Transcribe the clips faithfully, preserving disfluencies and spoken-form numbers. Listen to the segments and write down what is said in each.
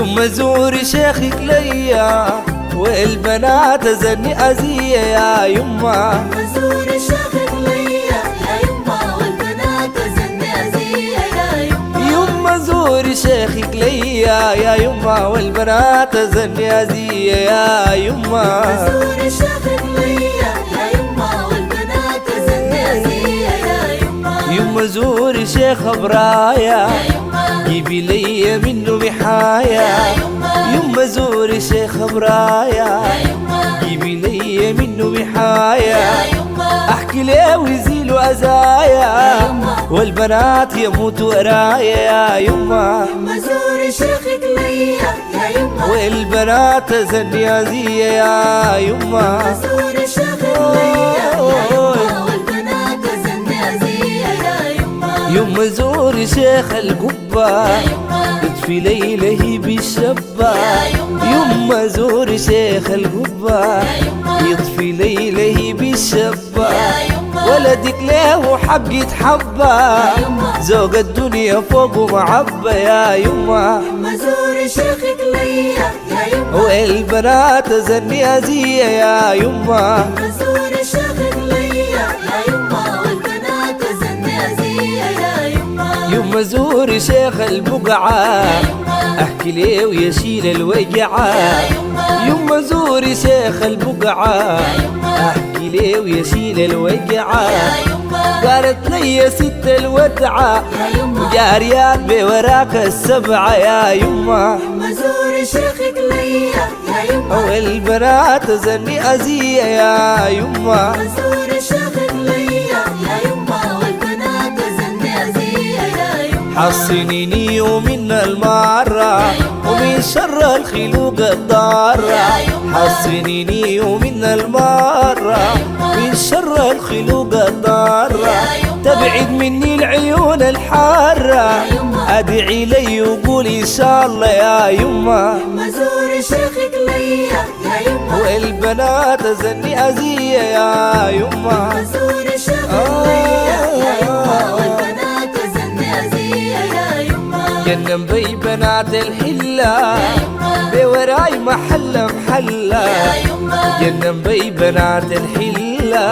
يما زوري شيخك ليا والبنات زني أزية يا يما. زوري شيخك ليا يا يما والبنات زني أزية يا يما. يما زوري شيخك ليا يا يما والبنات زني أزية يا يما. زوري شيخك ليا يا يما والبنات زني أزية يا يما. يما زوري شيخ برايا جيبي لي منه بحايا. يما زوري شيخ برايا جيبي لي منه بحايا. احكي ليه ويزيلوا ازايا والبنات يموتوا ورايا يا يما. يما زوري شيخك ليا يا يما والبنات زني أزية يا يما. زوري شيخك ليا يا يما والبنات زني أزية يا يما. يما زوري شيخ القبة يطفي ليله بالشبة. يما زوري شيخ القبة يطفي ليله بالشبة. ولدك له حق يتحبى زوج الدنيا فوق معبى يا يما. يما زوري شيخك ليا يا يما والبنات زني أزية يا يما. زوري شيخك ليا يا يما والبنات زني أزية يا يما. يما زوري شيخ البقعة احكي ليه ويشيل الوجعة. يما زوري شيخ البقعة احكي ليه ويشيل الوجعة. قالت لي يا ست الودعة جاريات بوراك السبعة يا يما. يما زوري شيخك ليا يا يما والبنات زني أزية يا يما. زوري شيخك ليا يا يما والبنات زني أزية يا يما. حصنيني ومن المارة ومن شر الخلوق الضارة. حصنيني ومن المارة من شر الخلوق الضارة. تبعد مني العيون الحارة أدعي لي وقول إن شاء الله يا يما. يما زوري شيخك ليا يا يما والبنات زني أزية يا يما. زوري شيخك ليا يا يما والبنات زني أزية يا يما. جنن بي بنات الحلة بوراي محلة محلة. جنن بي بنات الحلة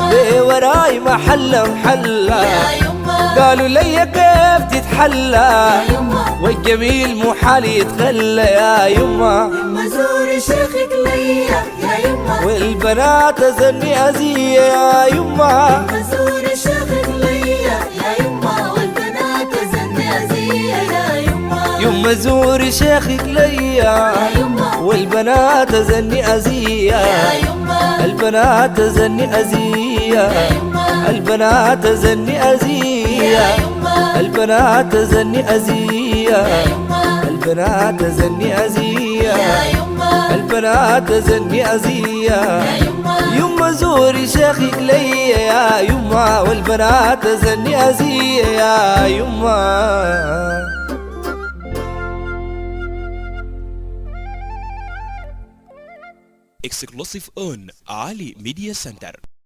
بوراي محلة محلة. قالوا لي كيف تتحلى والجميل محال يتخلى يا يما. يما زوري شيخك ليا يا يما والبنات زني أزية يا يما. زوري شيخك ليا يا يما والبنات زني أزية يا يما. يما زوري شيخك ليا والبنات زني أزية. البنات زني أزية البنات زني أزية. البنات زني أزية البنات زني أزية. البنات زني أزية. يما زوري شيخك ليا يا يما والبنات زني أزية يا يما. Exclusive on Ali Media Center.